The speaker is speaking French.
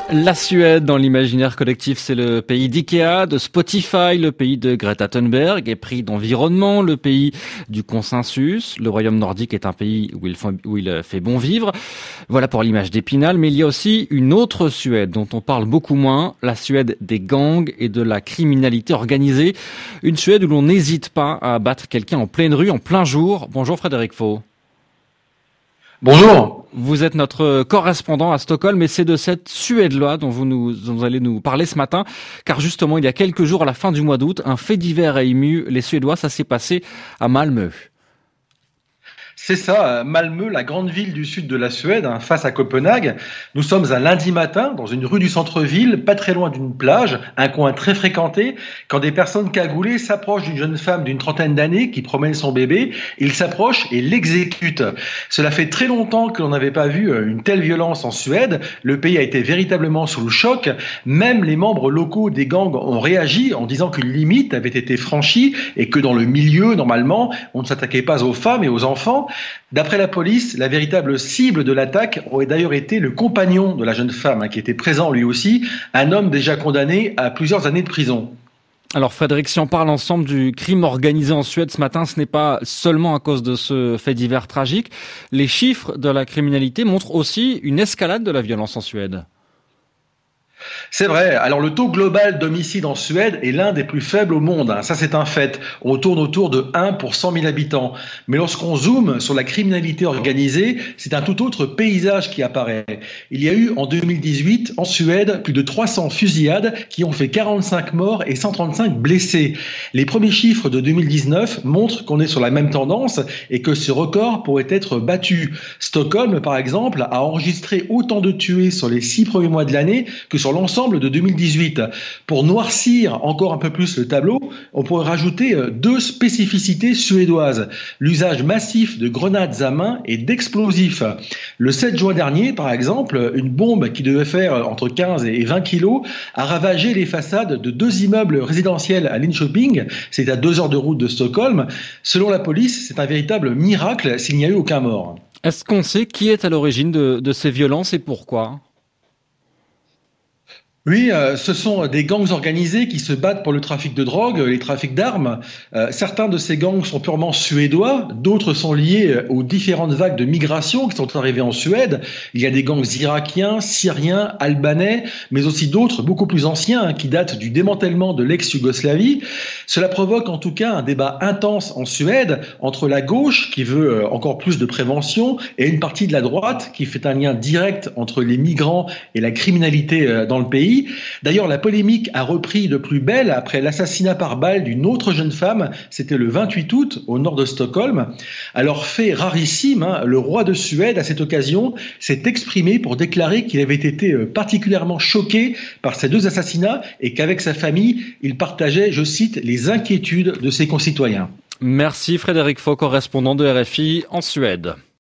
La Suède, dans l'imaginaire collectif, c'est le pays d'Ikea, de Spotify, le pays de Greta Thunberg, épris d'environnement, le pays du consensus. Le royaume nordique est un pays où il fait bon vivre. Voilà pour l'image d'Épinal, mais il y a aussi une autre Suède dont on parle beaucoup moins, la Suède des gangs et de la criminalité organisée. Une Suède où l'on n'hésite pas à abattre quelqu'un en pleine rue, en plein jour. Bonjour Frédéric Faux. Bonjour. Vous êtes notre correspondant à Stockholm et c'est de cette Suède-là dont vous allez nous parler ce matin. Car justement, il y a quelques jours, à la fin du mois d'août, un fait divers a ému les Suédois. Ça s'est passé à Malmö. C'est ça, Malmö, la grande ville du sud de la Suède, face à Copenhague. Nous sommes un lundi matin dans une rue du centre-ville, pas très loin d'une plage, un coin très fréquenté, quand des personnes cagoulées s'approchent d'une jeune femme d'une trentaine d'années qui promène son bébé. Ils s'approchent et l'exécutent. Cela fait très longtemps que l'on n'avait pas vu une telle violence en Suède. Le pays a été véritablement sous le choc. Même les membres locaux des gangs ont réagi en disant qu'une limite avait été franchie et que dans le milieu, normalement, on ne s'attaquait pas aux femmes et aux enfants. D'après la police, la véritable cible de l'attaque aurait d'ailleurs été le compagnon de la jeune femme, qui était présent lui aussi, un homme déjà condamné à plusieurs années de prison. Alors Frédéric, si on parle ensemble du crime organisé en Suède ce matin, ce n'est pas seulement à cause de ce fait divers tragique. Les chiffres de la criminalité montrent aussi une escalade de la violence en Suède. C'est vrai. Alors le taux global d'homicide en Suède est l'un des plus faibles au monde. Ça, c'est un fait. On tourne autour de 1 pour 100 000 habitants. Mais lorsqu'on zoome sur la criminalité organisée, c'est un tout autre paysage qui apparaît. Il y a eu en 2018 en Suède plus de 300 fusillades qui ont fait 45 morts et 135 blessés. Les premiers chiffres de 2019 montrent qu'on est sur la même tendance et que ce record pourrait être battu. Stockholm, par exemple, a enregistré autant de tués sur les 6 premiers mois de l'année que sur l'ensemble de 2018. Pour noircir encore un peu plus le tableau, on pourrait rajouter deux spécificités suédoises. L'usage massif de grenades à main et d'explosifs. Le 7 juin dernier, par exemple, une bombe qui devait faire entre 15 et 20 kilos a ravagé les façades de 2 immeubles résidentiels à Linköping. C'est à 2 heures de route de Stockholm. Selon la police, c'est un véritable miracle s'il n'y a eu aucun mort. Est-ce qu'on sait qui est à l'origine de ces violences et pourquoi ? Oui, ce sont des gangs organisés qui se battent pour le trafic de drogue, les trafics d'armes. Certains de ces gangs sont purement suédois, d'autres sont liés aux différentes vagues de migration qui sont arrivées en Suède. Il y a des gangs irakiens, syriens, albanais, mais aussi d'autres beaucoup plus anciens qui datent du démantèlement de l'ex-Yougoslavie. Cela provoque en tout cas un débat intense en Suède entre la gauche qui veut encore plus de prévention et une partie de la droite qui fait un lien direct entre les migrants et la criminalité dans le pays. D'ailleurs, la polémique a repris de plus belle après l'assassinat par balle d'une autre jeune femme. C'était le 28 août au nord de Stockholm. Alors, fait rarissime, le roi de Suède, à cette occasion, s'est exprimé pour déclarer qu'il avait été particulièrement choqué par ces deux assassinats et qu'avec sa famille, il partageait, je cite, les inquiétudes de ses concitoyens. Merci Frédéric Faux, correspondant de RFI en Suède.